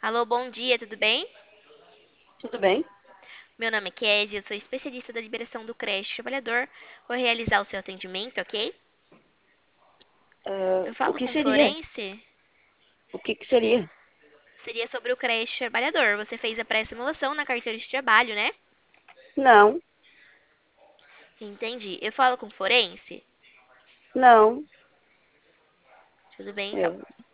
Alô, bom dia, tudo bem? Tudo bem? Meu nome é Kézia, eu sou especialista da liberação do crédito trabalhador. Vou realizar o seu atendimento, ok? Eu O falo que com seria? Florence. O que seria? Seria sobre o crédito trabalhador. Você fez a pré-simulação na carteira de trabalho, né? Não, Entendi. Eu falo com Florence? não. Tudo bem, Eu, então.